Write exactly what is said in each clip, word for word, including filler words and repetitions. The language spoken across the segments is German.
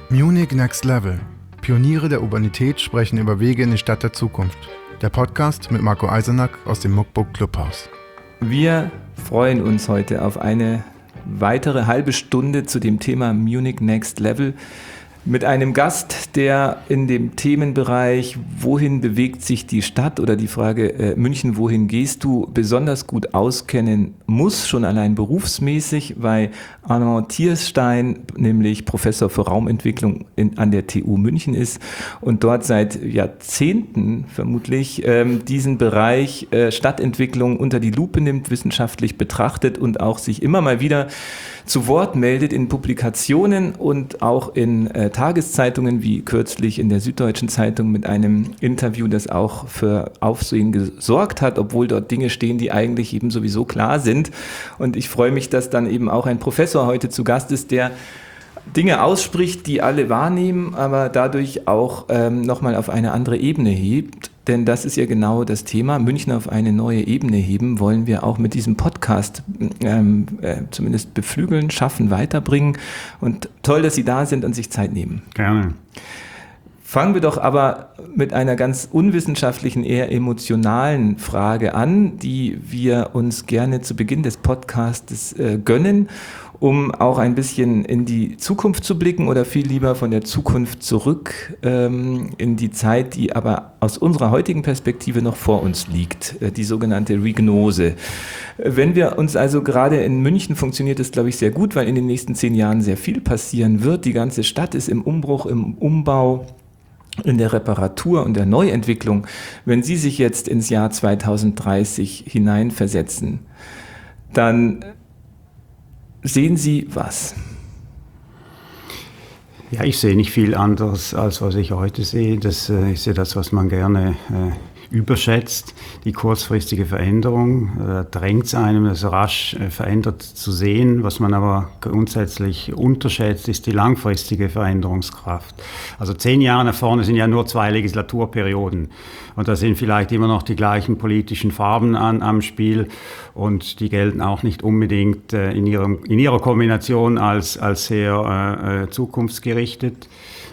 Munich Next Level. Pioniere der Urbanität sprechen über Wege in die Stadt der Zukunft. Der Podcast mit Marco Eisenack aus dem Muckbook Clubhaus. Wir freuen uns heute auf eine weitere halbe Stunde zu dem Thema Munich Next Level mit einem Gast, der in dem Themenbereich „Wohin bewegt sich die Stadt?" oder die Frage äh, „München, wohin gehst du?" besonders gut auskennen muss, schon allein berufsmäßig, weil Arnaud Thierstein nämlich Professor für Raumentwicklung in, an der T U München ist und dort seit Jahrzehnten vermutlich ähm, diesen Bereich äh, Stadtentwicklung unter die Lupe nimmt, wissenschaftlich betrachtet und auch sich immer mal wieder zu Wort meldet in Publikationen und auch in äh, Tageszeitungen, wie kürzlich in der Süddeutschen Zeitung mit einem Interview, das auch für Aufsehen gesorgt hat, obwohl dort Dinge stehen, die eigentlich eben sowieso klar sind. Und ich freue mich, dass dann eben auch ein Professor heute zu Gast ist, der Dinge ausspricht, die alle wahrnehmen, aber dadurch auch ähm, nochmal auf eine andere Ebene hebt. Denn das ist ja genau das Thema. München auf eine neue Ebene heben wollen wir auch mit diesem Podcast ähm, äh, zumindest beflügeln, schaffen, weiterbringen. Und toll, dass Sie da sind und sich Zeit nehmen. Gerne. Fangen wir doch aber mit einer ganz unwissenschaftlichen, eher emotionalen Frage an, die wir uns gerne zu Beginn des Podcasts äh, gönnen, um auch ein bisschen in die Zukunft zu blicken oder viel lieber von der Zukunft zurück ähm, in die Zeit, die aber aus unserer heutigen Perspektive noch vor uns liegt, äh, die sogenannte Regnose. Wenn wir uns also gerade in München funktioniert es, glaube ich, sehr gut, weil in den nächsten zehn Jahren sehr viel passieren wird. Die ganze Stadt ist im Umbruch, im Umbau, in der Reparatur und der Neuentwicklung. Wenn Sie sich jetzt ins Jahr zweitausenddreißig hineinversetzen, dann sehen Sie was? Ja, ich sehe nicht viel anderes, als was ich heute sehe. Das äh, ist ja das, was man gerne äh, überschätzt, die kurzfristige Veränderung. Da drängt es einem, das rasch äh, verändert zu sehen. Was man aber grundsätzlich unterschätzt, ist die langfristige Veränderungskraft. Also zehn Jahre nach vorne sind ja nur zwei Legislaturperioden. Und da sind vielleicht immer noch die gleichen politischen Farben an, am Spiel. Und die gelten auch nicht unbedingt äh, in, ihrem, in ihrer Kombination als, als sehr äh, zukunftsgerichtet.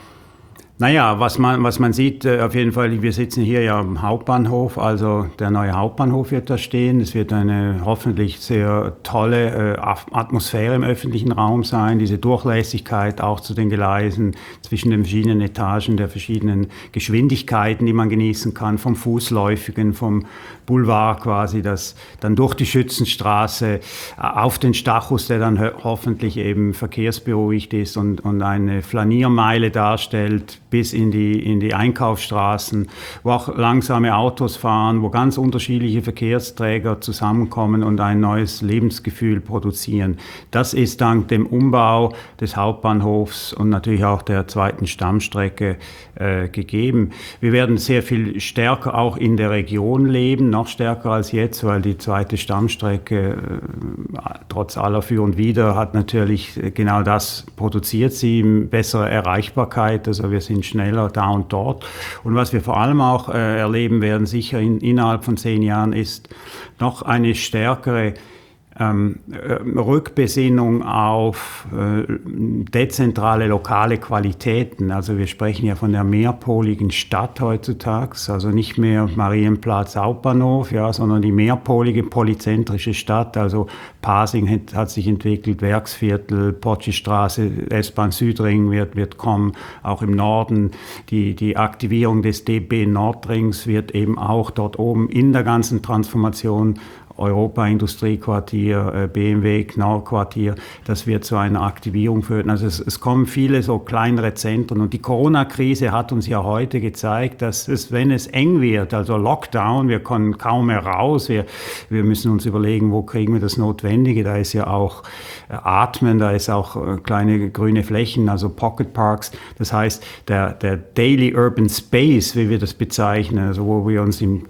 Naja, was man, was man sieht, äh, auf jeden Fall, wir sitzen hier ja am Hauptbahnhof, also der neue Hauptbahnhof wird da stehen. Es wird eine hoffentlich sehr tolle äh, Atmosphäre im öffentlichen Raum sein, diese Durchlässigkeit auch zu den Gleisen, zwischen den verschiedenen Etagen, der verschiedenen Geschwindigkeiten, die man genießen kann, vom Fußläufigen, vom Boulevard quasi, das dann durch die Schützenstraße auf den Stachus, der dann ho- hoffentlich eben verkehrsberuhigt ist und, und eine Flaniermeile darstellt, bis in die, in die Einkaufsstraßen, wo auch langsame Autos fahren, wo ganz unterschiedliche Verkehrsträger zusammenkommen und ein neues Lebensgefühl produzieren. Das ist dank dem Umbau des Hauptbahnhofs und natürlich auch der zweiten Stammstrecke äh, gegeben. Wir werden sehr viel stärker auch in der Region leben, noch stärker als jetzt, weil die zweite Stammstrecke äh, trotz aller Für und Wider hat natürlich genau das produziert, sie bessere Erreichbarkeit, also wir sind schneller da und dort. Und was wir vor allem auch äh, erleben werden, sicher in, innerhalb von zehn Jahren, ist noch eine stärkere Ähm, Rückbesinnung auf äh, dezentrale, lokale Qualitäten. Also wir sprechen ja von der mehrpoligen Stadt heutzutage, also nicht mehr Marienplatz, Hauptbahnhof, ja, sondern die mehrpolige, polyzentrische Stadt. Also Pasing hat, hat sich entwickelt, Werksviertel, Potschi-Straße, S-Bahn Südring wird, wird kommen, auch im Norden. Die, die Aktivierung des D B Nordrings wird eben auch dort oben in der ganzen Transformation Europa-Industriequartier, B M W, Knorr-Quartier, das wird zu einer Aktivierung führen. Also es, es kommen viele so kleinere Zentren und die Corona-Krise hat uns ja heute gezeigt, dass es, wenn es eng wird, also Lockdown, wir können kaum mehr raus, wir, wir müssen uns überlegen, wo kriegen wir das Notwendige, da ist ja auch Atmen, da ist auch kleine grüne Flächen, also Pocket Parks, das heißt, der, der Daily Urban Space, wie wir das bezeichnen, also wo wir uns im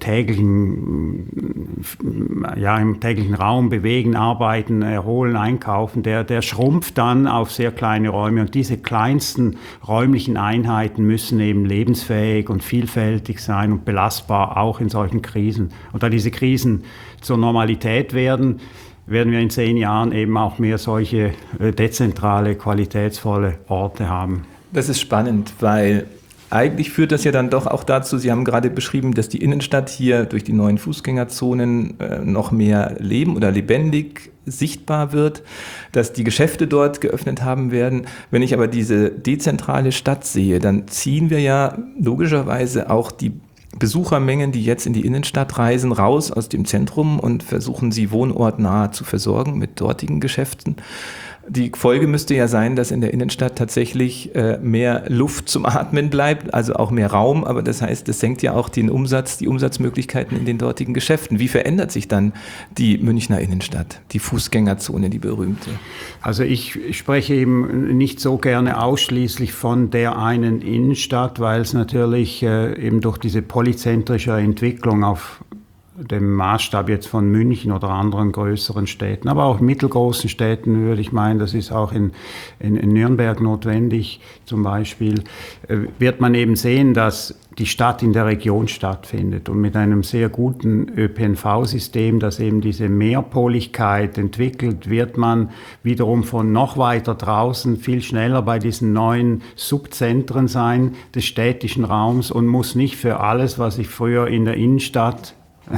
täglichen ja, im täglichen Raum bewegen, arbeiten, erholen, einkaufen, der, der schrumpft dann auf sehr kleine Räume. Und diese kleinsten räumlichen Einheiten müssen eben lebensfähig und vielfältig sein und belastbar, auch in solchen Krisen. Und da diese Krisen zur Normalität werden, werden wir in zehn Jahren eben auch mehr solche dezentrale, qualitätsvolle Orte haben. Das ist spannend, weil eigentlich führt das ja dann doch auch dazu, Sie haben gerade beschrieben, dass die Innenstadt hier durch die neuen Fußgängerzonen äh, noch mehr leben oder lebendig sichtbar wird, dass die Geschäfte dort geöffnet haben werden. Wenn ich aber diese dezentrale Stadt sehe, dann ziehen wir ja logischerweise auch die Besuchermengen, die jetzt in die Innenstadt reisen, raus aus dem Zentrum und versuchen, sie wohnortnah zu versorgen mit dortigen Geschäften. Die Folge müsste ja sein, dass in der Innenstadt tatsächlich äh, mehr Luft zum Atmen bleibt, also auch mehr Raum, aber das heißt, das senkt ja auch den Umsatz, die Umsatzmöglichkeiten in den dortigen Geschäften. Wie verändert sich dann die Münchner Innenstadt, die Fußgängerzone, die berühmte? Also ich spreche eben nicht so gerne ausschließlich von der einen Innenstadt, weil es natürlich äh, eben durch diese polyzentrische Entwicklung auf dem Maßstab jetzt von München oder anderen größeren Städten, aber auch mittelgroßen Städten würde ich meinen, das ist auch in, in, in Nürnberg notwendig zum Beispiel, äh, wird man eben sehen, dass die Stadt in der Region stattfindet und mit einem sehr guten Ö P N V-System, das eben diese Mehrpoligkeit entwickelt, wird man wiederum von noch weiter draußen viel schneller bei diesen neuen Subzentren sein des städtischen Raums und muss nicht für alles, was ich früher in der Innenstadt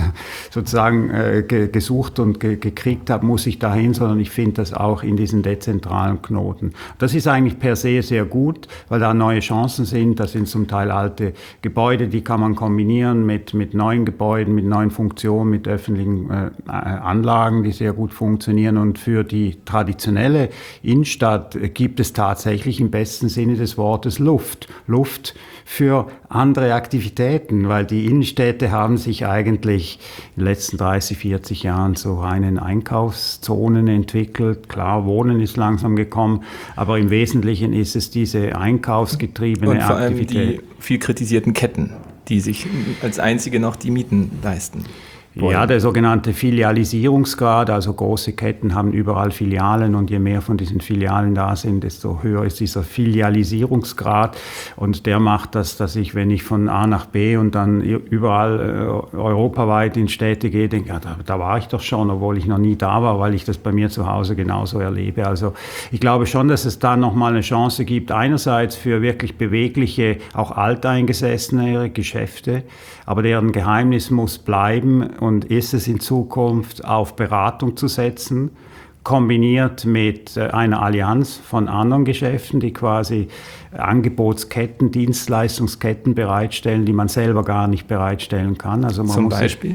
sozusagen äh, ge- gesucht und ge- gekriegt habe, muss ich dahin, sondern ich finde das auch in diesen dezentralen Knoten. Das ist eigentlich per se sehr gut, weil da neue Chancen sind. Das sind zum Teil alte Gebäude, die kann man kombinieren mit, mit neuen Gebäuden, mit neuen Funktionen, mit öffentlichen äh, Anlagen, die sehr gut funktionieren. Und für die traditionelle Innenstadt gibt es tatsächlich im besten Sinne des Wortes Luft. Luft für andere Aktivitäten, weil die Innenstädte haben sich eigentlich in den letzten dreißig, vierzig Jahren zu reinen Einkaufszonen entwickelt. Klar, Wohnen ist langsam gekommen, aber im Wesentlichen ist es diese einkaufsgetriebene und vor allem Aktivität. Die viel kritisierten Ketten, die sich als einzige noch die Mieten leisten. Ja, der sogenannte Filialisierungsgrad, also große Ketten haben überall Filialen und je mehr von diesen Filialen da sind, desto höher ist dieser Filialisierungsgrad und der macht das, dass ich, wenn ich von A nach B und dann überall äh, europaweit in Städte gehe, denke, ja, da, da war ich doch schon, obwohl ich noch nie da war, weil ich das bei mir zu Hause genauso erlebe. Also ich glaube schon, dass es da nochmal eine Chance gibt, einerseits für wirklich bewegliche, auch alteingesessene Geschäfte, aber deren Geheimnis muss bleiben und ist es in Zukunft auf Beratung zu setzen, kombiniert mit einer Allianz von anderen Geschäften, die quasi Angebotsketten, Dienstleistungsketten bereitstellen, die man selber gar nicht bereitstellen kann. Also man Zum muss Beispiel?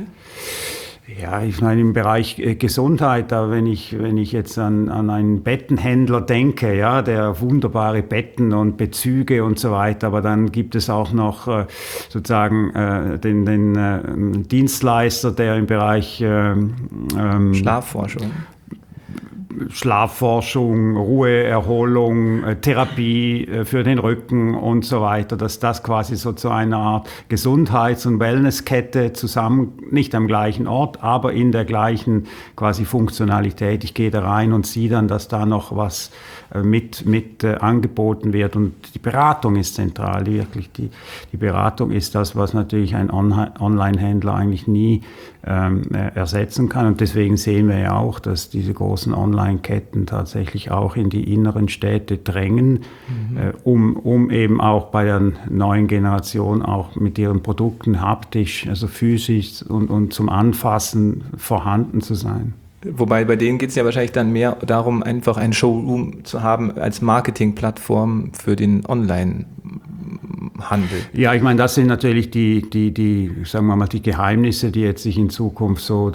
Ja, ich meine im Bereich äh, Gesundheit, da wenn ich wenn ich jetzt an, an einen Bettenhändler denke, ja, der wunderbare Betten und Bezüge und so weiter, aber dann gibt es auch noch äh, sozusagen äh, den, den äh, Dienstleister, der im Bereich äh, ähm, Schlafforschung. Schlafforschung, Ruheerholung, äh, Therapie äh, für den Rücken und so weiter, dass das quasi so zu einer Art Gesundheits- und Wellnesskette zusammen, nicht am gleichen Ort, aber in der gleichen quasi Funktionalität. Ich gehe da rein und sehe dann, dass da noch was äh, mit, mit äh, angeboten wird und die Beratung ist zentral, wirklich. Die, die Beratung ist das, was natürlich ein On- Online-Händler eigentlich nie ähm, ersetzen kann und deswegen sehen wir ja auch, dass diese großen Online-Ketten tatsächlich auch in die inneren Städte drängen, mhm. äh, um, um eben auch bei der neuen Generation auch mit ihren Produkten haptisch, also physisch und, und zum Anfassen vorhanden zu sein. Wobei bei denen geht es ja wahrscheinlich dann mehr darum, einfach einen Showroom zu haben als Marketingplattform für den Online-Handel. Ja, ich meine, das sind natürlich die, die, die, sagen wir mal, die Geheimnisse, die jetzt sich in Zukunft so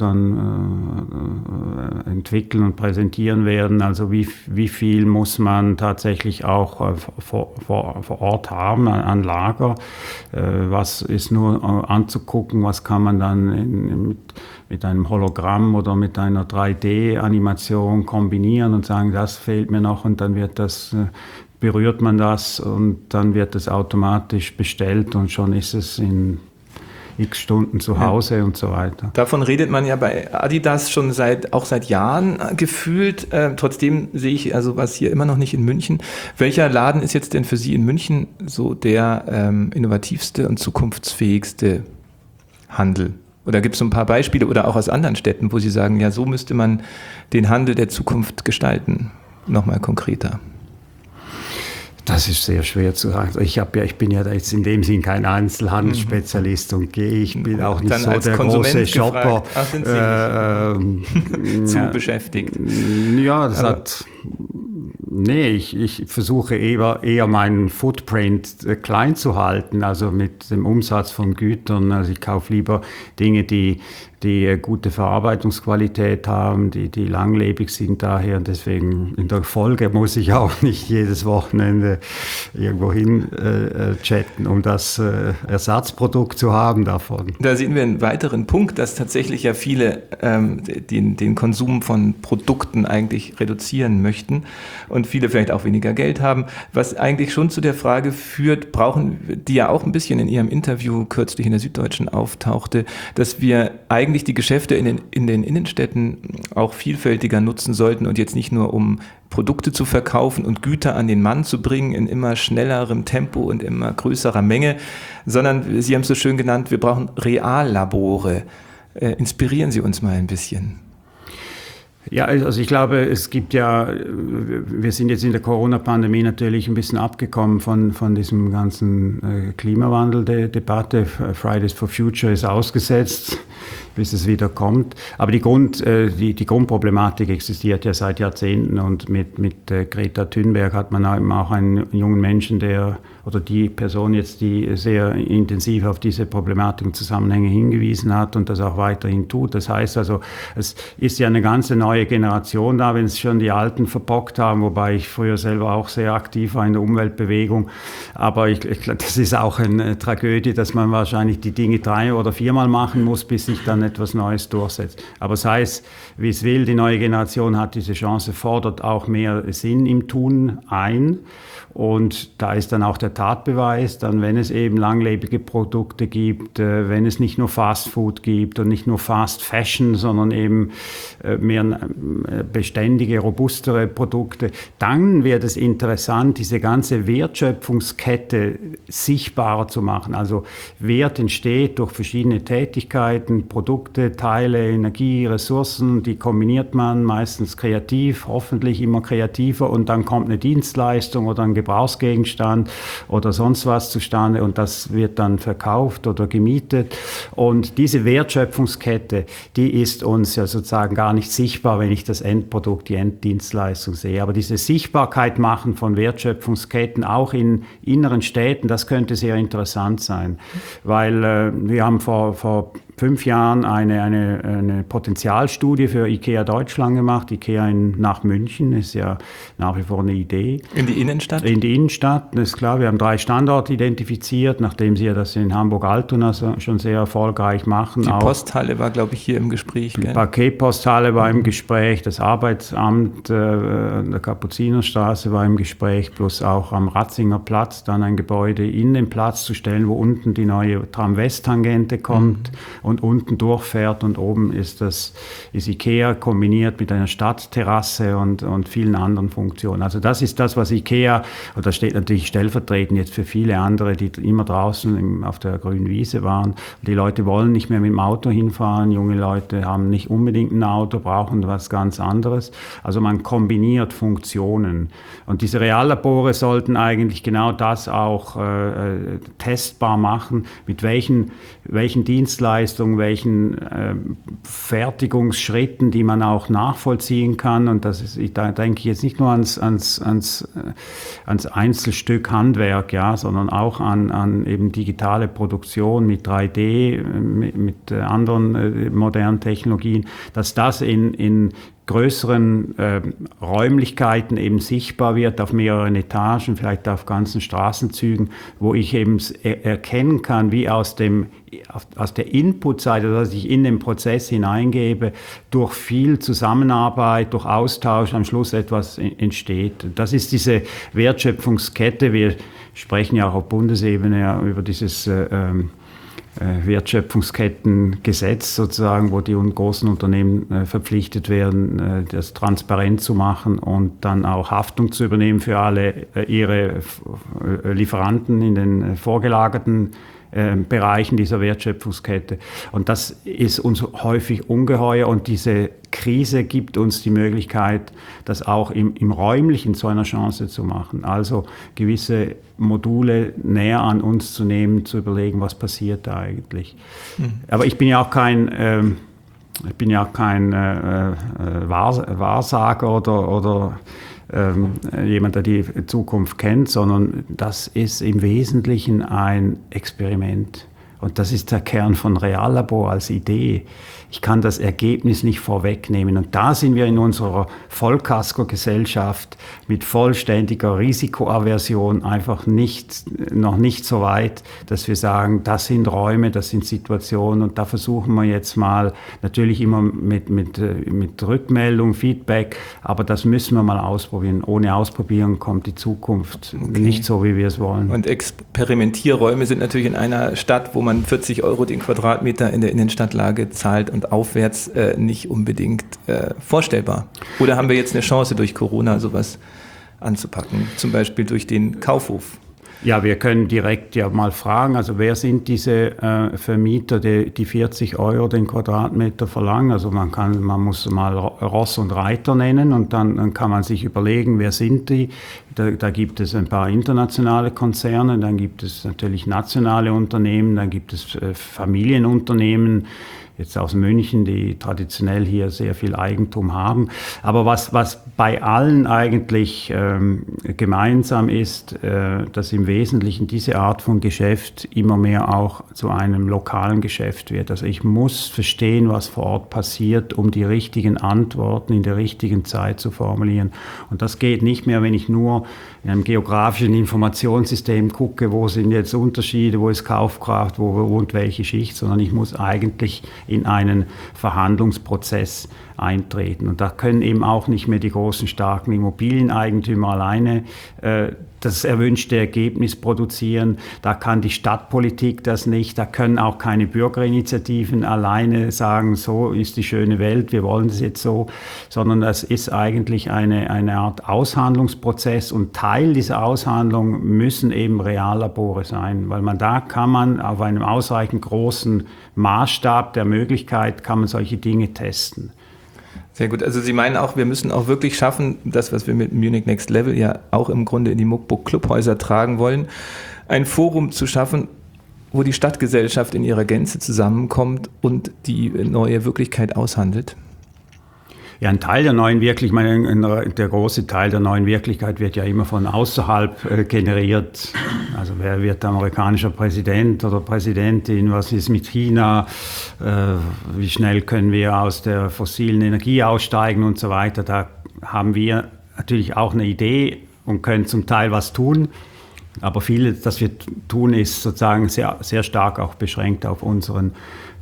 dann äh, entwickeln und präsentieren werden. Also wie, wie viel muss man tatsächlich auch äh, vor, vor, vor Ort haben an, an Lager? Äh, was ist nur äh, anzugucken? Was kann man dann in, mit mit einem Hologramm oder mit einer drei D-Animation kombinieren und sagen, das fehlt mir noch und dann wird das, berührt man das und dann wird es automatisch bestellt und schon ist es in x Stunden zu Hause ja. und so weiter. Davon redet man ja bei Adidas schon seit, auch seit Jahren gefühlt. Äh, trotzdem sehe ich also was hier immer noch nicht in München. Welcher Laden ist jetzt denn für Sie in München so der ähm, innovativste und zukunftsfähigste Handel? Oder gibt es so ein paar Beispiele oder auch aus anderen Städten, wo Sie sagen, ja, so müsste man den Handel der Zukunft gestalten? Nochmal konkreter. Das ist sehr schwer zu sagen. Ich, hab ja, ich bin ja jetzt in dem Sinn kein Einzelhandelsspezialist und gehe. Ich bin auch nicht Dann so der Konsument große Shopper. Ach, sind Sie äh, ähm, zu ja, beschäftigt? Ja, das Aber hat... Nee, ich, ich versuche eher, eher meinen Footprint äh, klein zu halten, also mit dem Umsatz von Gütern. Also ich kaufe lieber Dinge, die, die äh, gute Verarbeitungsqualität haben, die, die langlebig sind daher. Und deswegen in der Folge muss ich auch nicht jedes Wochenende irgendwo hin äh, chatten, um das äh, Ersatzprodukt zu haben davon. Da sehen wir einen weiteren Punkt, dass tatsächlich ja viele ähm, den, den Konsum von Produkten eigentlich reduzieren möchten und viele vielleicht auch weniger Geld haben, was eigentlich schon zu der Frage führt, brauchen, die ja auch ein bisschen in Ihrem Interview kürzlich in der Süddeutschen auftauchte, dass wir eigentlich die Geschäfte in den, in den Innenstädten auch vielfältiger nutzen sollten und jetzt nicht nur um Produkte zu verkaufen und Güter an den Mann zu bringen in immer schnellerem Tempo und immer größerer Menge, sondern, Sie haben es so schön genannt, wir brauchen Reallabore. Äh, inspirieren Sie uns mal ein bisschen. Ja, also ich glaube, es gibt ja, wir sind jetzt in der Corona-Pandemie natürlich ein bisschen abgekommen von, von diesem ganzen Klimawandel-Debatte. Fridays for Future ist ausgesetzt, bis es wieder kommt. Aber die, Grund, die, die Grundproblematik existiert ja seit Jahrzehnten und mit, mit Greta Thunberg hat man auch einen jungen Menschen, der oder die Person jetzt, die sehr intensiv auf diese Problematik und Zusammenhänge hingewiesen hat und das auch weiterhin tut. Das heißt also, es ist ja eine ganze neue Generation da, wenn es schon die Alten verbockt haben, wobei ich früher selber auch sehr aktiv war in der Umweltbewegung. Aber ich, ich glaube, das ist auch eine Tragödie, dass man wahrscheinlich die Dinge drei- oder viermal machen muss, bis sich dann etwas Neues durchsetzt. Aber sei es, wie es will, die neue Generation hat diese Chance, fordert auch mehr Sinn im Tun ein. Und da ist dann auch der Tatbeweis, dann wenn es eben langlebige Produkte gibt, äh, wenn es nicht nur Fast Food gibt und nicht nur Fast Fashion, sondern eben äh, mehr äh, beständige, robustere Produkte, dann wird es interessant, diese ganze Wertschöpfungskette sichtbarer zu machen. Also Wert entsteht durch verschiedene Tätigkeiten, Produkte, Teile, Energie, Ressourcen, die kombiniert man meistens kreativ, hoffentlich immer kreativer und dann kommt eine Dienstleistung oder ein Gebrauchsgegenstand oder sonst was zustande und das wird dann verkauft oder gemietet. Und diese Wertschöpfungskette, die ist uns ja sozusagen gar nicht sichtbar, wenn ich das Endprodukt, die Enddienstleistung sehe. Aber diese Sichtbarkeit machen von Wertschöpfungsketten auch in inneren Städten, das könnte sehr interessant sein, weil äh, wir haben vor, vor fünf Jahren eine, eine, eine Potenzialstudie für IKEA Deutschland gemacht. IKEA in, nach München ist ja nach wie vor eine Idee. In die Innenstadt? In die Innenstadt, das ist klar. Wir haben drei Standorte identifiziert, nachdem sie ja das in Hamburg-Altona schon sehr erfolgreich machen. Die auch Posthalle war, glaube ich, hier im Gespräch. Die gell? Paketposthalle war im Gespräch, das Arbeitsamt äh, an der Kapuzinerstraße war im Gespräch, plus auch am Ratzinger Platz dann ein Gebäude in den Platz zu stellen, wo unten die neue Tram-West-Tangente kommt. Mhm. Und unten durchfährt und oben ist das ist IKEA kombiniert mit einer Stadtterrasse und, und vielen anderen Funktionen. Also das ist das, was IKEA, und das steht natürlich stellvertretend jetzt für viele andere, die immer draußen im, auf der grünen Wiese waren. Die Leute wollen nicht mehr mit dem Auto hinfahren, junge Leute haben nicht unbedingt ein Auto, brauchen was ganz anderes. Also man kombiniert Funktionen. Und diese Reallabore sollten eigentlich genau das auch äh, testbar machen, mit welchen, welchen Dienstleistungen, welchen äh, Fertigungsschritten, die man auch nachvollziehen kann. Und das ist, ich, da denke ich jetzt nicht nur ans, ans, ans, äh, ans Einzelstück Handwerk, ja, sondern auch an, an eben digitale Produktion mit drei D, mit, mit äh, anderen äh, modernen Technologien, dass das in, in größeren äh, Räumlichkeiten eben sichtbar wird, auf mehreren Etagen, vielleicht auf ganzen Straßenzügen, wo ich eben er- erkennen kann, wie aus dem aus der Input-Seite, dass ich in den Prozess hineingebe, durch viel Zusammenarbeit, durch Austausch am Schluss etwas entsteht. Das ist diese Wertschöpfungskette. Wir sprechen ja auch auf Bundesebene ja über dieses äh, ähm, Wertschöpfungskettengesetz sozusagen, wo die großen Unternehmen äh, verpflichtet werden, äh, das transparent zu machen und dann auch Haftung zu übernehmen für alle äh, ihre äh, Lieferanten in den äh, vorgelagerten äh, Bereichen dieser Wertschöpfungskette. Und das ist uns häufig ungeheuer und diese Krise gibt uns die Möglichkeit, das auch im, im Räumlichen zu einer Chance zu machen. Also gewisse Module näher an uns zu nehmen, zu überlegen, was passiert da eigentlich. Mhm. Aber ich bin ja auch kein, ähm, ich bin ja auch kein äh, äh, Wahrsager oder, oder ähm, jemand, der die Zukunft kennt, sondern das ist im Wesentlichen ein Experiment. Und das ist der Kern von Reallabor als Idee. Ich kann das Ergebnis nicht vorwegnehmen. Und da sind wir in unserer Vollkasko-Gesellschaft mit vollständiger Risikoaversion einfach nicht, noch nicht so weit, dass wir sagen, das sind Räume, das sind Situationen. Und da versuchen wir jetzt mal, natürlich immer mit, mit, mit Rückmeldung, Feedback, aber das müssen wir mal ausprobieren. Ohne Ausprobieren kommt die Zukunft okay. nicht so, wie wir es wollen. Und Experimentierräume sind natürlich in einer Stadt, wo man vierzig Euro den Quadratmeter in der Innenstadtlage zahlt und aufwärts äh, nicht unbedingt äh, vorstellbar. Oder haben wir jetzt eine Chance durch Corona sowas anzupacken, zum Beispiel durch den Kaufhof? Ja, wir können direkt ja mal fragen, also wer sind diese äh, Vermieter, die, die vierzig Euro den Quadratmeter verlangen? Also man kann, man muss mal Ross und Reiter nennen und dann, dann kann man sich überlegen, wer sind die? Da, da gibt es ein paar internationale Konzerne, dann gibt es natürlich nationale Unternehmen, dann gibt es äh, Familienunternehmen, jetzt aus München, die traditionell hier sehr viel Eigentum haben. Aber was, was bei allen eigentlich ähm, gemeinsam ist, äh, dass im Wesentlichen diese Art von Geschäft immer mehr auch zu einem lokalen Geschäft wird. Also ich muss verstehen, was vor Ort passiert, um die richtigen Antworten in der richtigen Zeit zu formulieren. Und das geht nicht mehr, wenn ich nur in einem geografischen Informationssystem gucke, wo sind jetzt Unterschiede, wo ist Kaufkraft, wo wohnt welche Schicht, sondern ich muss eigentlich in einen Verhandlungsprozess eintreten. Und da können eben auch nicht mehr die großen, starken Immobilieneigentümer alleine äh, das erwünschte Ergebnis produzieren. Da kann die Stadtpolitik das nicht. Da können auch keine Bürgerinitiativen alleine sagen, so ist die schöne Welt, wir wollen es jetzt so. Sondern das ist eigentlich eine, eine Art Aushandlungsprozess. Und Teil dieser Aushandlung müssen eben Reallabore sein. Weil man da kann man auf einem ausreichend großen Maßstab der Möglichkeit, kann man solche Dinge testen. Sehr gut. Also Sie meinen auch, wir müssen auch wirklich schaffen, das, was wir mit Munich Next Level ja auch im Grunde in die Muckbook Clubhäuser tragen wollen, ein Forum zu schaffen, wo die Stadtgesellschaft in ihrer Gänze zusammenkommt und die neue Wirklichkeit aushandelt? Ja, ein Teil der neuen Wirklichkeit, der große Teil der neuen Wirklichkeit wird ja immer von außerhalb äh, generiert. Also wer wird amerikanischer Präsident oder Präsidentin, was ist mit China, äh, wie schnell können wir aus der fossilen Energie aussteigen und so weiter. Da haben wir natürlich auch eine Idee und können zum Teil was tun. Aber viel, das wir tun, ist sozusagen sehr, sehr stark auch beschränkt auf unseren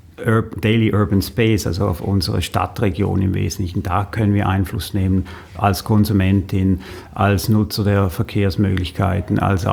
Daily Urban Space, also auf unsere Stadtregion im Wesentlichen. Da können wir Einfluss nehmen als Konsumentin, als Nutzer der Verkehrsmöglichkeiten, als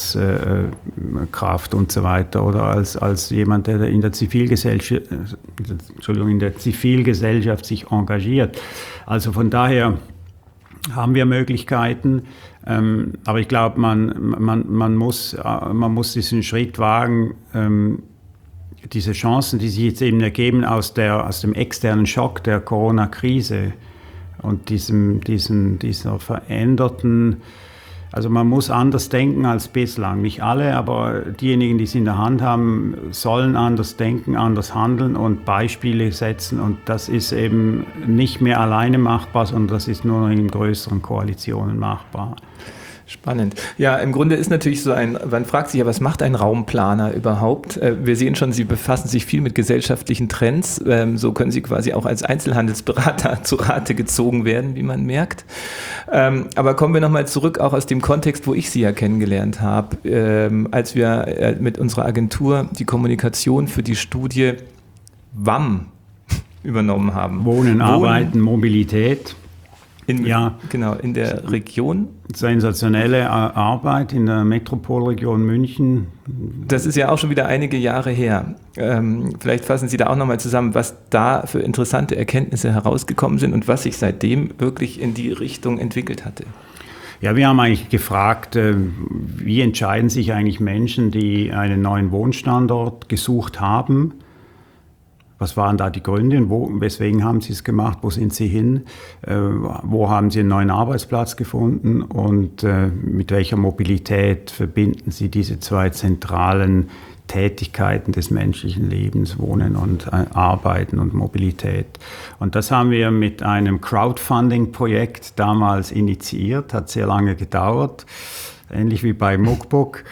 Arbeitskraft und so weiter oder als, als jemand, der in der Zivilgesellschaft, Entschuldigung, in der Zivilgesellschaft sich engagiert. Also von daher haben wir Möglichkeiten, ähm, aber ich glaube, man, man, man, muss, man muss diesen Schritt wagen, ähm, diese Chancen, die sich jetzt eben ergeben aus, der, aus dem externen Schock der Corona-Krise und diesem, diesem, dieser veränderten, also man muss anders denken als bislang. Nicht alle, aber diejenigen, die es in der Hand haben, sollen anders denken, anders handeln und Beispiele setzen. Und das ist eben nicht mehr alleine machbar, sondern das ist nur noch in größeren Koalitionen machbar. Spannend. Ja, im Grunde ist natürlich so ein, man fragt sich ja, was macht ein Raumplaner überhaupt? Wir sehen schon, Sie befassen sich viel mit gesellschaftlichen Trends. So können Sie quasi auch als Einzelhandelsberater zu Rate gezogen werden, wie man merkt. Aber kommen wir nochmal zurück, auch aus dem Kontext, wo ich Sie ja kennengelernt habe, als wir mit unserer Agentur die Kommunikation für die Studie W A M übernommen haben. Wohnen, Wohnen Arbeiten, Mobilität. In, ja, genau, in der Region. Sensationelle Arbeit in der Metropolregion München. Das ist ja auch schon wieder einige Jahre her. Ähm, vielleicht fassen Sie da auch nochmal zusammen, was da für interessante Erkenntnisse herausgekommen sind und was sich seitdem wirklich in die Richtung entwickelt hatte. Ja, wir haben eigentlich gefragt, wie entscheiden sich eigentlich Menschen, die einen neuen Wohnstandort gesucht haben? Was waren da die Gründe? Wo, weswegen haben Sie es gemacht? Wo sind Sie hin? Äh, wo haben Sie einen neuen Arbeitsplatz gefunden? Und äh, mit welcher Mobilität verbinden Sie diese zwei zentralen Tätigkeiten des menschlichen Lebens, Wohnen und äh, Arbeiten und Mobilität? Und das haben wir mit einem Crowdfunding-Projekt damals initiiert, hat sehr lange gedauert, ähnlich wie bei Muckbook.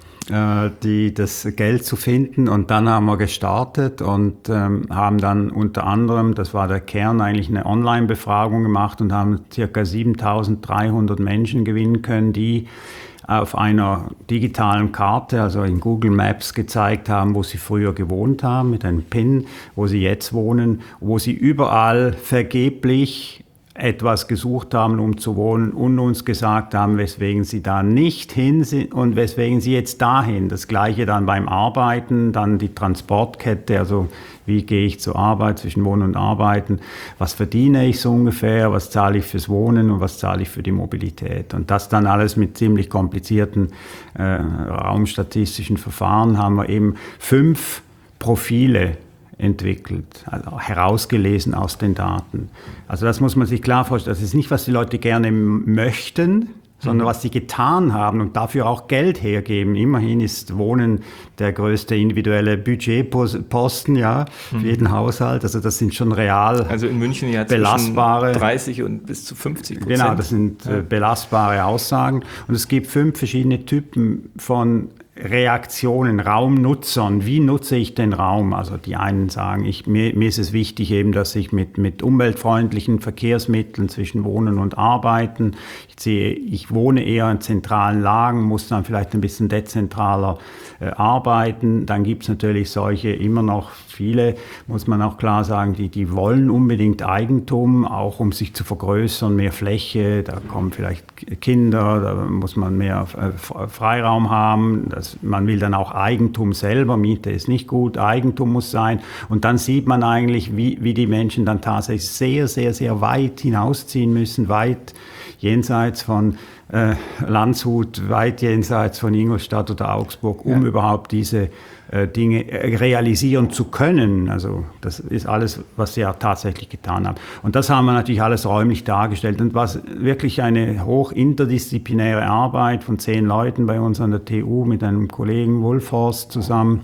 Die, das Geld zu finden, und dann haben wir gestartet und ähm, haben dann unter anderem, das war der Kern, eigentlich eine Online-Befragung gemacht und haben ca. siebentausenddreihundert Menschen gewinnen können, die auf einer digitalen Karte, also in Google Maps, gezeigt haben, wo sie früher gewohnt haben, mit einem PIN, wo sie jetzt wohnen, wo sie überall vergeblich etwas gesucht haben, um zu wohnen, und uns gesagt haben, weswegen sie da nicht hin sind und weswegen sie jetzt dahin. Das Gleiche dann beim Arbeiten, dann die Transportkette, also wie gehe ich zur Arbeit, zwischen Wohnen und Arbeiten, was verdiene ich so ungefähr, was zahle ich fürs Wohnen und was zahle ich für die Mobilität. Und das dann alles mit ziemlich komplizierten äh, raumstatistischen Verfahren haben wir eben fünf Profile entwickelt, also herausgelesen aus den Daten. Also das muss man sich klar vorstellen. Das ist nicht, was die Leute gerne möchten, sondern was sie getan haben und dafür auch Geld hergeben. Immerhin ist Wohnen der größte individuelle Budgetposten, ja, für mhm. jeden Haushalt. Also das sind schon real also in München ja belastbare dreißig und bis zu fünfzig Prozent. Genau, das sind ja. belastbare Aussagen. Und es gibt fünf verschiedene Typen von Reaktionen, Raumnutzern. Wie nutze ich den Raum? Also die einen sagen, ich, mir, mir ist es wichtig eben, dass ich mit, mit umweltfreundlichen Verkehrsmitteln zwischen Wohnen und Arbeiten, ich sehe, ich wohne eher in zentralen Lagen, muss dann vielleicht ein bisschen dezentraler äh, arbeiten. Dann gibt es natürlich solche, immer noch viele, muss man auch klar sagen, die, die wollen unbedingt Eigentum, auch um sich zu vergrößern, mehr Fläche, da kommen vielleicht Kinder, da muss man mehr äh, Freiraum haben. Das Man will dann auch Eigentum selber, Miete ist nicht gut, Eigentum muss sein. Und dann sieht man eigentlich, wie, wie die Menschen dann tatsächlich sehr, sehr, sehr weit hinausziehen müssen, weit jenseits von äh, Landshut, weit jenseits von Ingolstadt oder Augsburg, um ja. überhaupt diese äh, Dinge realisieren zu können. Also das ist alles, was sie auch tatsächlich getan haben. Und das haben wir natürlich alles räumlich dargestellt. Und was wirklich eine hoch interdisziplinäre Arbeit von zehn Leuten bei uns an der T U mit einem Kollegen Wulfhorst zusammen.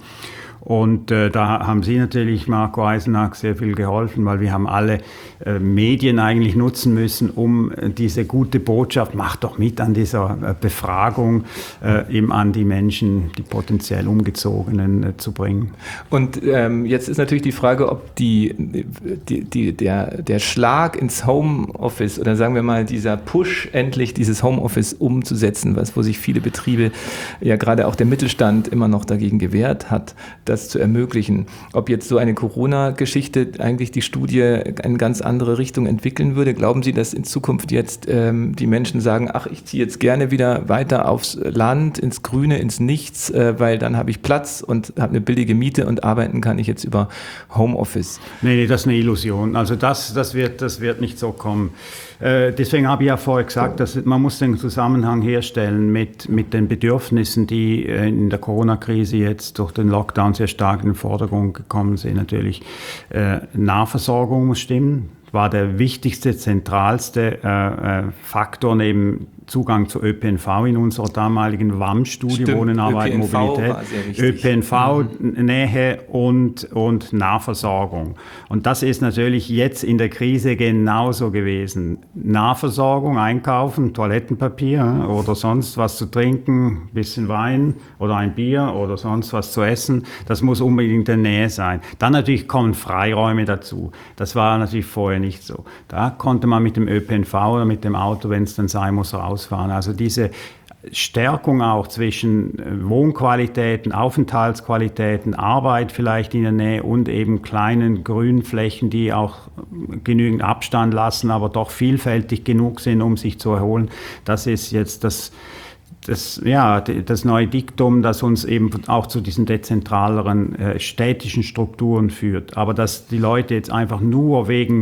Und äh, da haben Sie natürlich, Marco Eisenach, sehr viel geholfen, weil wir haben alle äh, Medien eigentlich nutzen müssen, um äh, diese gute Botschaft, macht doch mit an dieser äh, Befragung, äh, eben an die Menschen, die potenziell Umgezogenen äh, zu bringen. Und ähm, jetzt ist natürlich die Frage, ob die, die, die, der, der Schlag ins Homeoffice oder sagen wir mal dieser Push, endlich dieses Homeoffice umzusetzen, was, wo sich viele Betriebe, ja gerade auch der Mittelstand immer noch dagegen gewehrt hat, das zu ermöglichen. Ob jetzt so eine Corona-Geschichte eigentlich die Studie eine ganz andere Richtung entwickeln würde? Glauben Sie, dass in Zukunft jetzt ähm, die Menschen sagen, ach, ich ziehe jetzt gerne wieder weiter aufs Land, ins Grüne, ins Nichts, äh, weil dann habe ich Platz und habe eine billige Miete und arbeiten kann ich jetzt über Homeoffice? Nee, nee, das ist eine Illusion. Also das, das, wird, das wird nicht so kommen. Äh, deswegen habe ich ja vorher gesagt, dass man muss den Zusammenhang herstellen mit, mit den Bedürfnissen, die äh, in der Corona-Krise jetzt durch den Lockdown sehr stark in den Vordergrund gekommen sind. Natürlich äh, Nahversorgung muss stimmen, war der wichtigste, zentralste äh, äh, Faktor neben Zugang zu Ö P N V in unserer damaligen W A M-Studie, Wohnen, Arbeiten, Mobilität. Ö P N V, mhm. Nähe und, und Nahversorgung. Und das ist natürlich jetzt in der Krise genauso gewesen. Nahversorgung, einkaufen, Toilettenpapier oder sonst was zu trinken, ein bisschen Wein oder ein Bier oder sonst was zu essen, das muss unbedingt in der Nähe sein. Dann natürlich kommen Freiräume dazu. Das war natürlich vorher nicht so. Da konnte man mit dem Ö P N V oder mit dem Auto, wenn es dann sein muss, rausfahren. Also diese Stärkung auch zwischen Wohnqualitäten, Aufenthaltsqualitäten, Arbeit vielleicht in der Nähe und eben kleinen Grünflächen, die auch genügend Abstand lassen, aber doch vielfältig genug sind, um sich zu erholen. Das ist jetzt das, das, ja, das neue Diktum, das uns eben auch zu diesen dezentraleren äh, städtischen Strukturen führt. Aber dass die Leute jetzt einfach nur wegen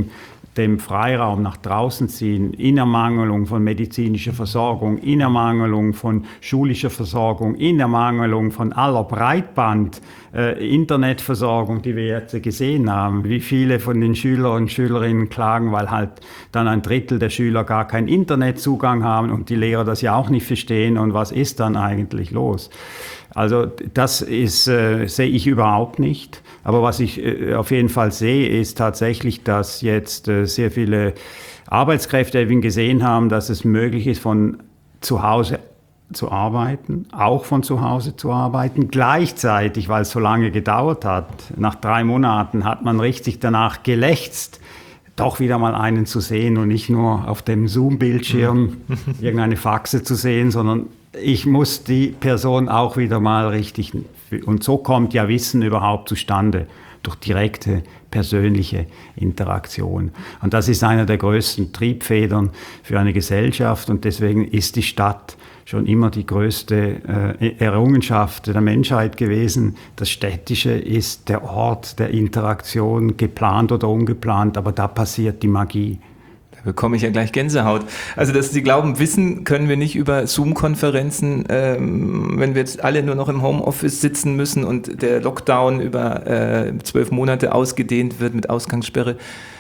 dem Freiraum nach draußen ziehen, in Ermangelung von medizinischer Versorgung, in Ermangelung von schulischer Versorgung, in Ermangelung von aller Breitband, äh, Internetversorgung, die wir jetzt gesehen haben. Wie viele von den Schülern und Schülerinnen klagen, weil halt dann ein Drittel der Schüler gar keinen Internetzugang haben und die Lehrer das ja auch nicht verstehen. Und was ist dann eigentlich los? Also das ist, äh, sehe ich überhaupt nicht. Aber was ich äh, auf jeden Fall sehe, ist tatsächlich, dass jetzt äh, sehr viele Arbeitskräfte eben gesehen haben, dass es möglich ist, von zu Hause zu arbeiten, auch von zu Hause zu arbeiten. Gleichzeitig, weil es so lange gedauert hat, nach drei Monaten hat man richtig danach gelächzt, doch wieder mal einen zu sehen und nicht nur auf dem Zoom-Bildschirm irgendeine Faxe zu sehen, sondern ich muss die Person auch wieder mal richtig, und so kommt ja Wissen überhaupt zustande, durch direkte persönliche Interaktion. Und das ist einer der größten Triebfedern für eine Gesellschaft und deswegen ist die Stadt schon immer die größte äh, Errungenschaft der Menschheit gewesen. Das Städtische ist der Ort der Interaktion, geplant oder ungeplant, aber da passiert die Magie. Da bekomme ich ja gleich Gänsehaut. Also, dass Sie glauben, Wissen können wir nicht über Zoom-Konferenzen, ähm, wenn wir jetzt alle nur noch im Homeoffice sitzen müssen und der Lockdown über äh, zwölf Monate ausgedehnt wird mit Ausgangssperre.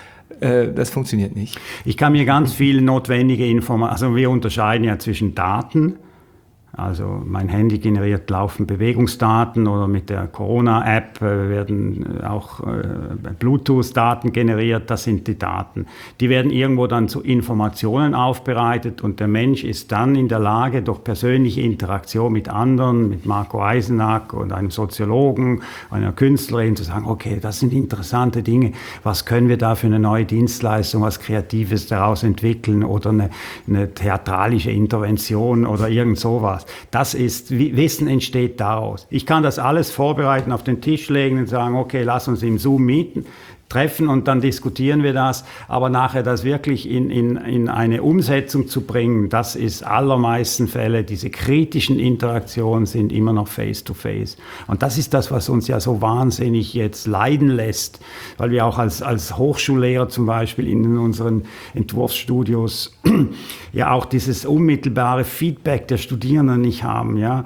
Äh, das funktioniert nicht. Ich kann mir ganz viel notwendige Informationen, also wir unterscheiden ja zwischen Daten, also mein Handy generiert laufend Bewegungsdaten oder mit der Corona-App äh, werden auch äh, Bluetooth-Daten generiert, das sind die Daten. Die werden irgendwo dann zu Informationen aufbereitet und der Mensch ist dann in der Lage, durch persönliche Interaktion mit anderen, mit Marco Eisenack und einem Soziologen, einer Künstlerin zu sagen, okay, das sind interessante Dinge, was können wir da für eine neue Dienstleistung, was Kreatives daraus entwickeln oder eine, eine theatralische Intervention oder irgend sowas. Das ist, Wissen entsteht daraus. Ich kann das alles vorbereiten, auf den Tisch legen und sagen, okay, lass uns im Zoom mieten, treffen und dann diskutieren wir das. Aber nachher das wirklich in, in, in eine Umsetzung zu bringen, das ist allermeisten Fälle, diese kritischen Interaktionen sind immer noch face-to-face. Und das ist das, was uns ja so wahnsinnig jetzt leiden lässt, weil wir auch als, als Hochschullehrer zum Beispiel in unseren Entwurfsstudios ja auch dieses unmittelbare Feedback der Studierenden nicht haben, ja.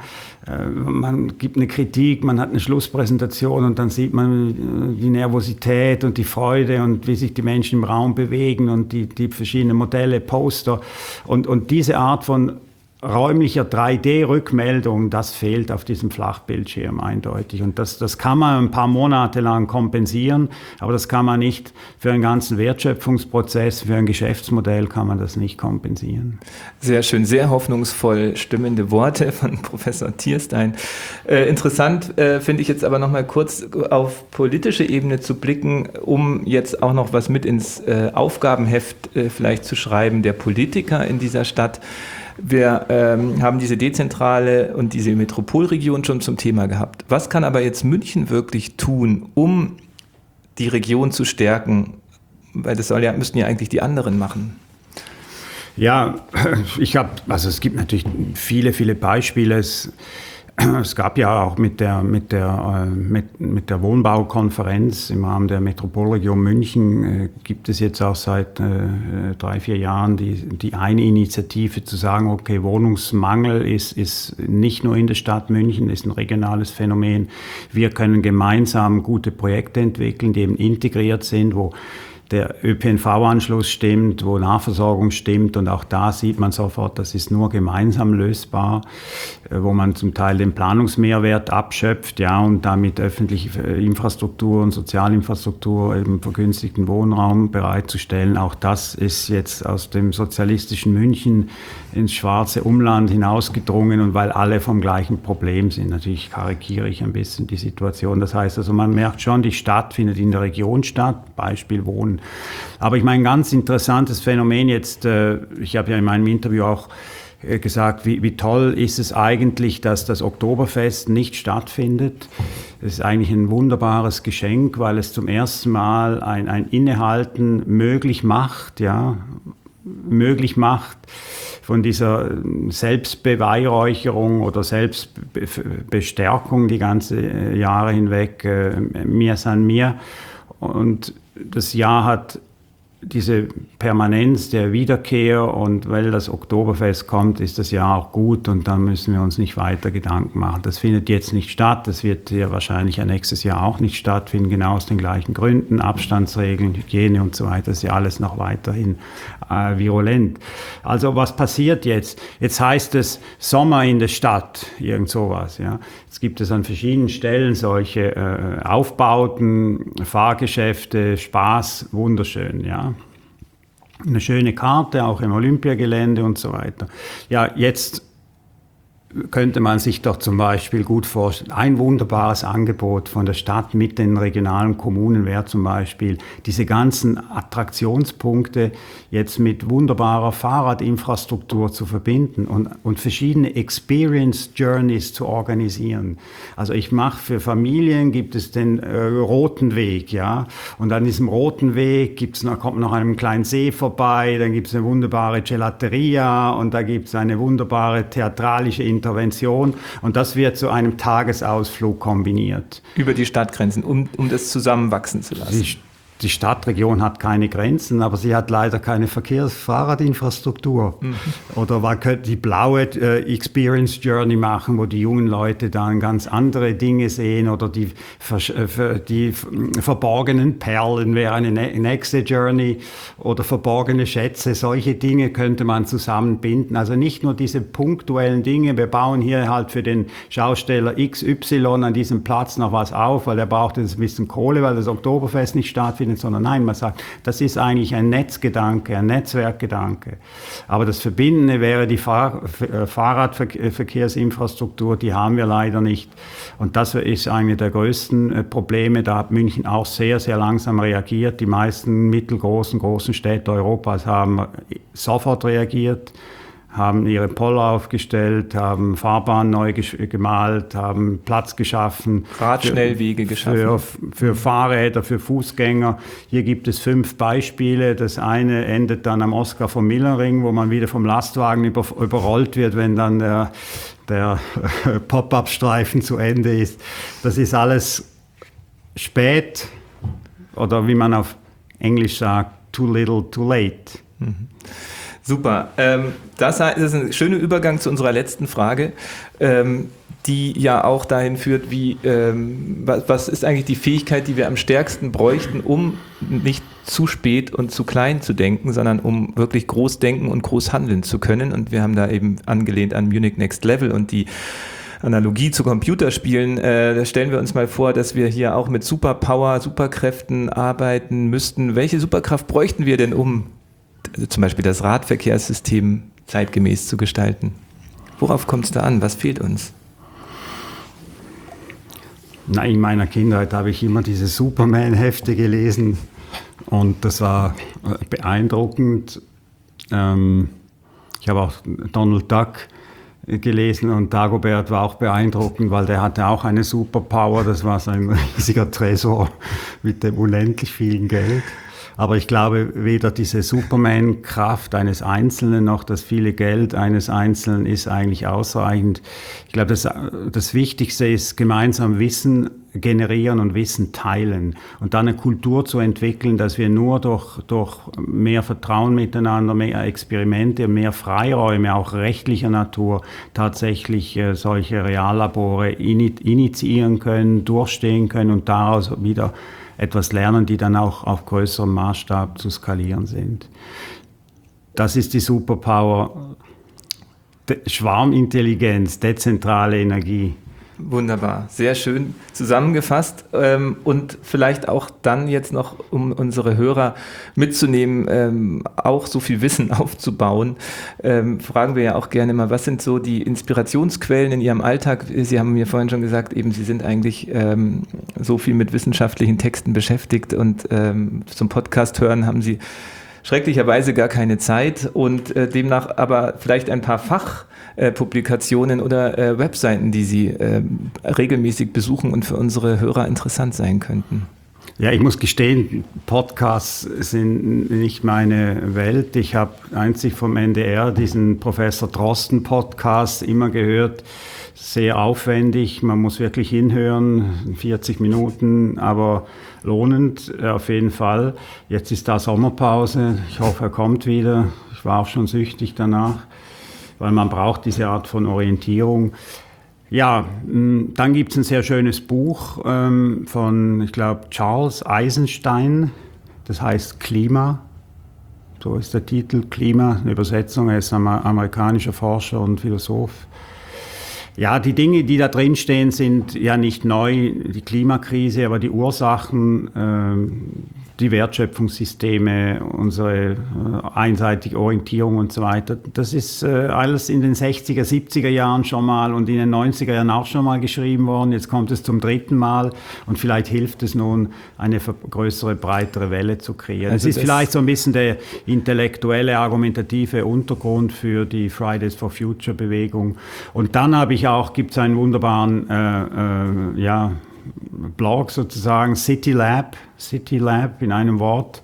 Man gibt eine Kritik, man hat eine Schlusspräsentation und dann sieht man die Nervosität und die Freude und wie sich die Menschen im Raum bewegen und die, die verschiedenen Modelle, Poster und, und diese Art von räumlicher drei D-Rückmeldung, das fehlt auf diesem Flachbildschirm eindeutig. Und das, das kann man ein paar Monate lang kompensieren, aber das kann man nicht für einen ganzen Wertschöpfungsprozess, für ein Geschäftsmodell kann man das nicht kompensieren. Sehr schön, sehr hoffnungsvoll stimmende Worte von Professor Thierstein. Äh, interessant äh, finde ich jetzt aber noch mal kurz auf politische Ebene zu blicken, um jetzt auch noch was mit ins äh, Aufgabenheft äh, vielleicht zu schreiben, der Politiker in dieser Stadt. Wir ähm, haben diese dezentrale und diese Metropolregion schon zum Thema gehabt. Was kann aber jetzt München wirklich tun, um die Region zu stärken? Weil das soll ja, müssten ja eigentlich die anderen machen. Ja, ich habe, also es gibt natürlich viele, viele Beispiele. Es, Es gab ja auch mit der, mit der, mit, mit der Wohnbaukonferenz im Rahmen der Metropolregion München äh, gibt es jetzt auch seit äh, drei, vier Jahren die, die eine Initiative zu sagen, okay, Wohnungsmangel ist, ist nicht nur in der Stadt München, ist ein regionales Phänomen. Wir können gemeinsam gute Projekte entwickeln, die eben integriert sind, wo der Ö P N V-Anschluss stimmt, wo Nahversorgung stimmt und auch da sieht man sofort, das ist nur gemeinsam lösbar, wo man zum Teil den Planungsmehrwert abschöpft, ja, und damit öffentliche Infrastruktur und Sozialinfrastruktur, eben vergünstigten Wohnraum bereitzustellen. Auch das ist jetzt aus dem sozialistischen München ins schwarze Umland hinausgedrungen und weil alle vom gleichen Problem sind. Natürlich karikiere ich ein bisschen die Situation. Das heißt also, man merkt schon, die Stadt findet in der Region statt, Beispiel Wohnen. Aber ich meine, ein ganz interessantes Phänomen jetzt, ich habe ja in meinem Interview auch gesagt, wie, wie toll ist es eigentlich, dass das Oktoberfest nicht stattfindet. Das ist eigentlich ein wunderbares Geschenk, weil es zum ersten Mal ein, ein Innehalten möglich macht, ja, möglich macht von dieser Selbstbeweihräucherung oder Selbstbestärkung die ganze Jahre hinweg, äh, mir san mir. Und das Jahr hat diese Permanenz der Wiederkehr und weil das Oktoberfest kommt, ist das Jahr auch gut und dann müssen wir uns nicht weiter Gedanken machen. Das findet jetzt nicht statt, das wird ja wahrscheinlich ein nächstes Jahr auch nicht stattfinden, genau aus den gleichen Gründen, Abstandsregeln, Hygiene und so weiter, das ist ja alles noch weiterhin äh, virulent. Also was passiert jetzt? Jetzt heißt es Sommer in der Stadt, irgend sowas. Ja. Jetzt gibt es an verschiedenen Stellen solche äh, Aufbauten, Fahrgeschäfte, Spaß, wunderschön, ja. Eine schöne Karte, auch im Olympiagelände und so weiter. Ja, jetzt könnte man sich doch zum Beispiel gut vorstellen, ein wunderbares Angebot von der Stadt mit den regionalen Kommunen wäre zum Beispiel, diese ganzen Attraktionspunkte jetzt mit wunderbarer Fahrradinfrastruktur zu verbinden und, und verschiedene Experience Journeys zu organisieren. Also ich mache für Familien, gibt es den äh, Roten Weg, ja, und an diesem Roten Weg gibt's noch, kommt noch einem kleinen See vorbei, dann gibt es eine wunderbare Gelateria und da gibt es eine wunderbare theatralische Intervention und das wird zu einem Tagesausflug kombiniert. Über die Stadtgrenzen, um, um das zusammenwachsen zu lassen. Die, die Stadtregion hat keine Grenzen, aber sie hat leider keine Verkehrs-Fahrradinfrastruktur. Mhm. Oder man könnte die blaue äh, Experience Journey machen, wo die jungen Leute dann ganz andere Dinge sehen oder die, äh, die verborgenen Perlen wäre eine nächste Journey oder verborgene Schätze. Solche Dinge könnte man zusammenbinden. Also nicht nur diese punktuellen Dinge, wir bauen hier halt für den Schausteller X Y an diesem Platz noch was auf, weil er braucht jetzt ein bisschen Kohle, weil das Oktoberfest nicht stattfindet, sondern nein, man sagt, das ist eigentlich ein Netzgedanke, ein Netzwerkgedanke. Aber das Verbindende wäre die Fahr- Fahrradverkehrsinfrastruktur, die haben wir leider nicht. Und das ist eine der größten Probleme. Da hat München auch sehr, sehr langsam reagiert. Die meisten mittelgroßen, großen Städte Europas haben sofort reagiert, haben ihre Poller aufgestellt, haben Fahrbahnen neu gemalt, haben Platz geschaffen. Radschnellwege geschaffen. Für, für Fahrräder, für Fußgänger. Hier gibt es fünf Beispiele. Das eine endet dann am Oskar vom Millenring, wo man wieder vom Lastwagen über, überrollt wird, wenn dann der, der Pop-up-Streifen zu Ende ist. Das ist alles spät oder wie man auf Englisch sagt, too little, too late. Mhm. Super. Ähm, das ist ein schöner Übergang zu unserer letzten Frage, ähm, die ja auch dahin führt, wie, ähm, was, was ist eigentlich die Fähigkeit, die wir am stärksten bräuchten, um nicht zu spät und zu klein zu denken, sondern um wirklich groß denken und groß handeln zu können. Und wir haben da eben angelehnt an Munich Next Level und die Analogie zu Computerspielen, äh, da stellen wir uns mal vor, dass wir hier auch mit Superpower, Superkräften arbeiten müssten. Welche Superkraft bräuchten wir denn, um zum Beispiel das Radverkehrssystem zeitgemäß zu gestalten? Worauf kommt es da an? Was fehlt uns? Na, in meiner Kindheit habe ich immer diese Superman-Hefte gelesen und das war beeindruckend. Ähm, ich habe auch Donald Duck gelesen und Dagobert war auch beeindruckend, weil der hatte auch eine Superpower. Das war so ein riesiger Tresor mit dem unendlich vielen Geld. Aber ich glaube, weder diese Superman-Kraft eines Einzelnen noch das viele Geld eines Einzelnen ist eigentlich ausreichend. Ich glaube, das, das Wichtigste ist, gemeinsam Wissen generieren und Wissen teilen und dann eine Kultur zu entwickeln, dass wir nur durch, durch mehr Vertrauen miteinander, mehr Experimente, mehr Freiräume, auch rechtlicher Natur, tatsächlich äh, solche Reallabore initiieren können, durchstehen können und daraus wieder etwas lernen, die dann auch auf größerem Maßstab zu skalieren sind. Das ist die Superpower, De- Schwarmintelligenz, dezentrale Energie. Wunderbar, sehr schön zusammengefasst ähm, und vielleicht auch dann jetzt noch, um unsere Hörer mitzunehmen, ähm, auch so viel Wissen aufzubauen, ähm, fragen wir ja auch gerne mal, was sind so die Inspirationsquellen in Ihrem Alltag? Sie haben mir vorhin schon gesagt, eben Sie sind eigentlich ähm, so viel mit wissenschaftlichen Texten beschäftigt und ähm, zum Podcast hören haben Sie schrecklicherweise gar keine Zeit und äh, demnach aber vielleicht ein paar Fachpublikationen äh, oder äh, Webseiten, die Sie äh, regelmäßig besuchen und für unsere Hörer interessant sein könnten. Ja, ich muss gestehen, Podcasts sind nicht meine Welt. Ich habe einzig vom N D R diesen Professor Drosten Podcast immer gehört. Sehr aufwendig, man muss wirklich hinhören, vierzig Minuten, aber lohnend auf jeden Fall. Jetzt ist da Sommerpause, ich hoffe, er kommt wieder. Ich war auch schon süchtig danach, weil man braucht diese Art von Orientierung. Ja, dann gibt es ein sehr schönes Buch ähm, von, ich glaube, Charles Eisenstein, das heißt Klima, so ist der Titel, Klima, eine Übersetzung, er ist ein amerikanischer Forscher und Philosoph. Ja, die Dinge, die da drin stehen, sind ja nicht neu, die Klimakrise, aber die Ursachen, ähm, die Wertschöpfungssysteme, unsere äh, einseitige Orientierung und so weiter. Das ist äh, alles in den sechziger, siebziger Jahren schon mal und in den neunziger Jahren auch schon mal geschrieben worden. Jetzt kommt es zum dritten Mal und vielleicht hilft es nun, eine größere, breitere Welle zu kreieren. Also es ist vielleicht so ein bisschen der intellektuelle, argumentative Untergrund für die Fridays for Future Bewegung. Und dann habe ich auch, gibt es einen wunderbaren, äh, äh, ja, Blog sozusagen, City Lab, City Lab in einem Wort,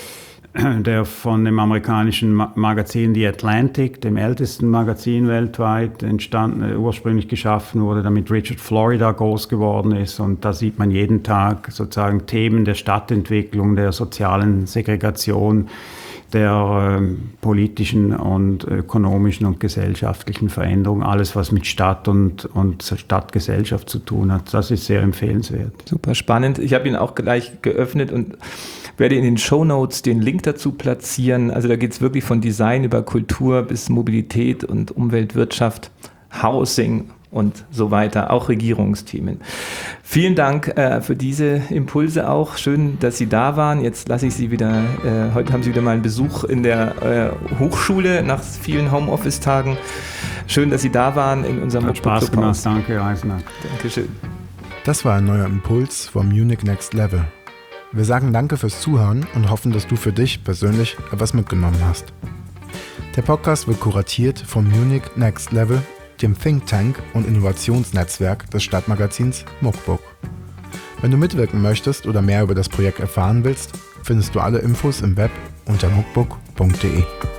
der von dem amerikanischen Magazin The Atlantic, dem ältesten Magazin weltweit, entstanden, äh, ursprünglich geschaffen wurde, damit Richard Florida groß geworden ist. Und da sieht man jeden Tag sozusagen Themen der Stadtentwicklung, der sozialen Segregation, der äh, politischen und ökonomischen und gesellschaftlichen Veränderung, alles was mit Stadt und, und Stadtgesellschaft zu tun hat. Das ist sehr empfehlenswert. Super spannend. Ich habe ihn auch gleich geöffnet und werde in den Shownotes den Link dazu platzieren. Also da geht es wirklich von Design über Kultur bis Mobilität und Umweltwirtschaft, Housing und so weiter, auch Regierungsthemen. Vielen Dank äh, für diese Impulse auch. Schön, dass Sie da waren. Jetzt lasse ich Sie wieder, äh, heute haben Sie wieder mal einen Besuch in der äh, Hochschule nach vielen Homeoffice-Tagen. Schön, dass Sie da waren in unserem Hat Spaß gemacht, danke Eisenach. Dankeschön. Das war ein neuer Impuls vom Munich Next Level. Wir sagen danke fürs Zuhören und hoffen, dass du für dich persönlich etwas mitgenommen hast. Der Podcast wird kuratiert vom Munich Next Level, dem Think Tank und Innovationsnetzwerk des Stadtmagazins Muckbook. Wenn du mitwirken möchtest oder mehr über das Projekt erfahren willst, findest du alle Infos im Web unter muckbook punkt de.